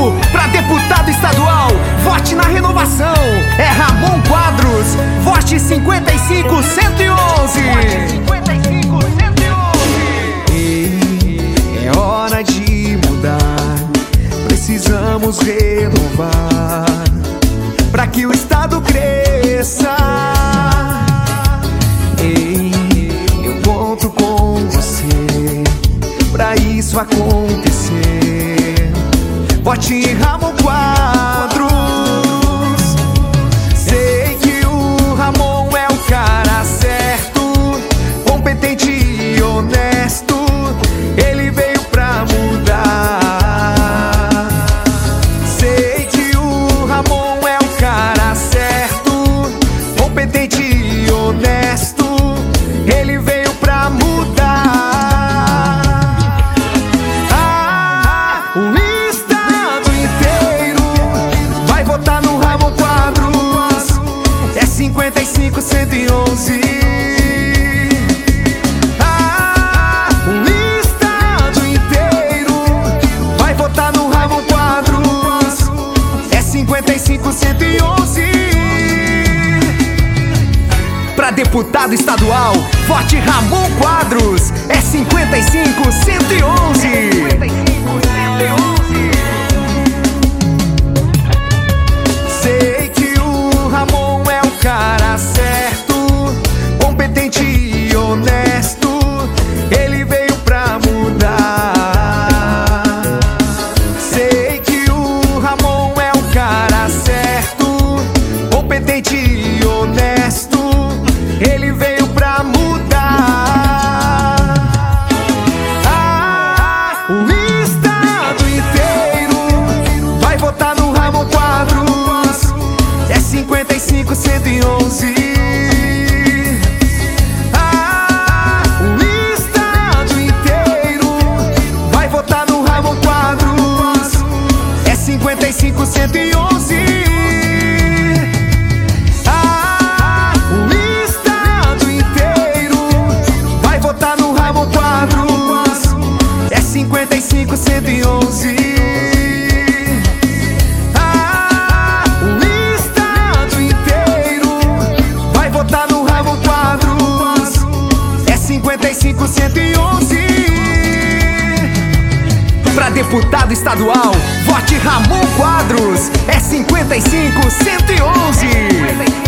pra deputado estadual, vote na renovação. É Ramon Quadros, vote 55111. É hora de mudar, precisamos renovar, pra que o estado cresça. Eu conto com você pra isso acontecer. Vote em Ramon Quadros. Sei que o Ramon é o cara certo, competente e honesto. Ele veio pra mudar. Sei que o Ramon é o cara certo, competente e honesto. Ele veio pra mudar. O estado inteiro vai votar no Ramon Quadros. É 55111. O estado inteiro vai votar no Ramon Quadros. É 55111. Pra deputado estadual, vote Ramon Quadros. É 55111. Sei que o Ramon é o cara certo, competente e honesto. Ele veio pra mudar. Sei que o Ramon é o cara certo, competente e honesto. Ele veio pra mudar. O estado inteiro vai votar no Ramon Quadros. É 55111. O estado inteiro vai votar no Ramon Quadros. É 55111. É 55111. O estado inteiro vai votar no Ramon Quadros. É 55111. Pra deputado estadual, vote Ramon Quadros. É 55111.